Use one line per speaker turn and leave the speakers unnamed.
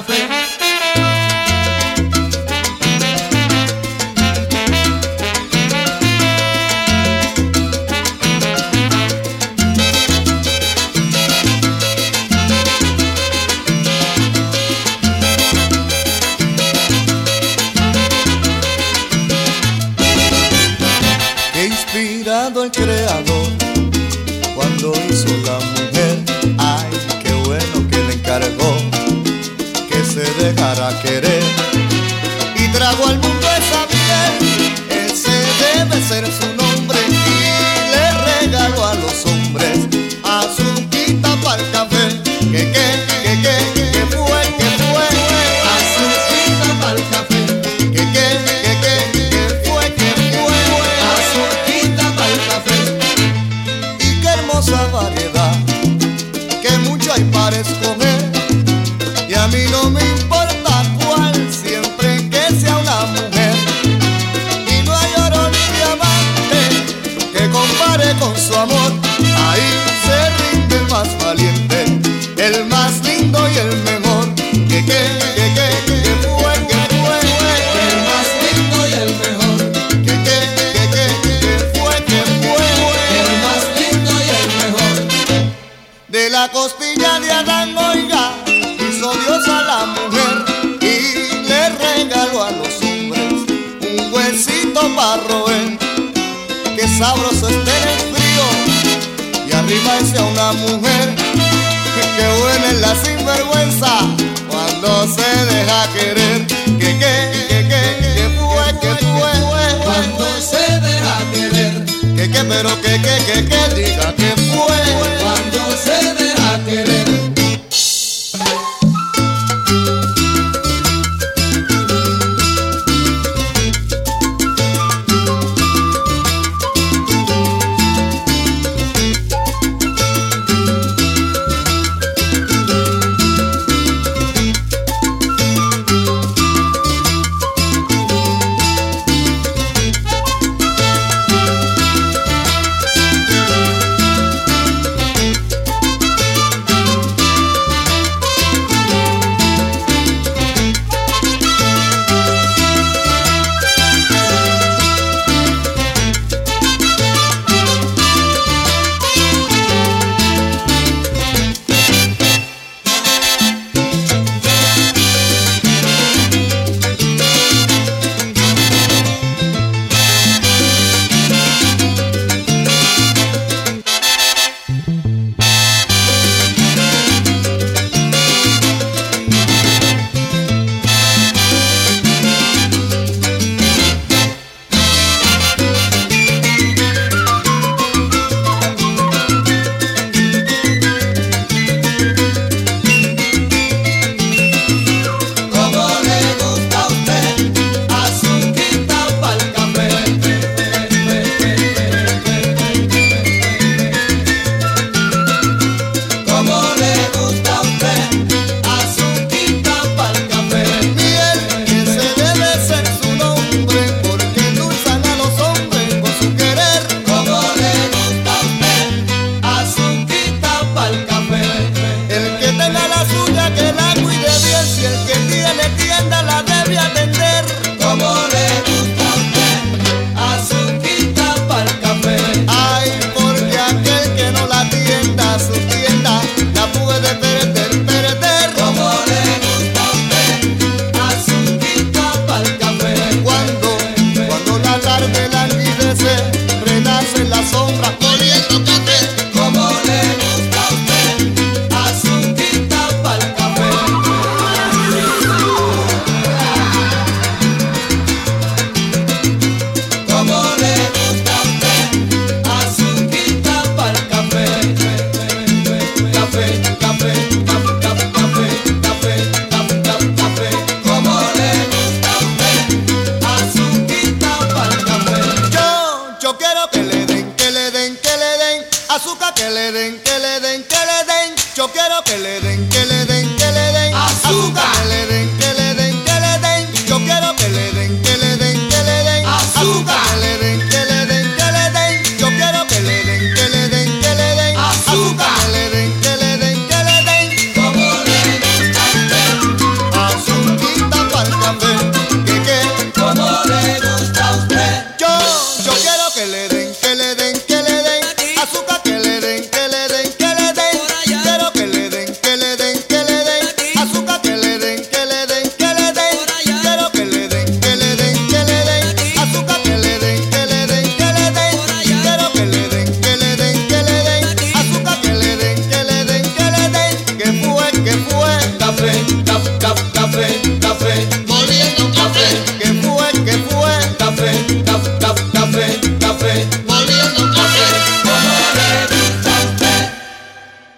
café.
Inspirado el creador cuando hizo la mujer, ay, qué bueno que le encargó que se dejara querer y trajo al mundo esa miel. Ese debe ser su nombre y le regaló a los hombres azuquita para el café. Que fue,
Azuquita pa'l café.
que fue,
Azuquita pa'l café.
y qué hermosa variedad, que mucho hay para escoger, y a mí no me importa cuál, siempre que sea una mujer, y no hay oro ni diamante que compare con su amor. Ahí se rinde el más valiente, el más lindo y el mejor. Que fue,
El más lindo y el mejor.
que fue,
El más lindo y el mejor.
de la costilla de Adán, oiga, hizo Dios a la mujer y le regaló a los hombres un huesito para roer. Que sabroso esté en el frío y arriba a una mujer, que buena es la sinvergüenza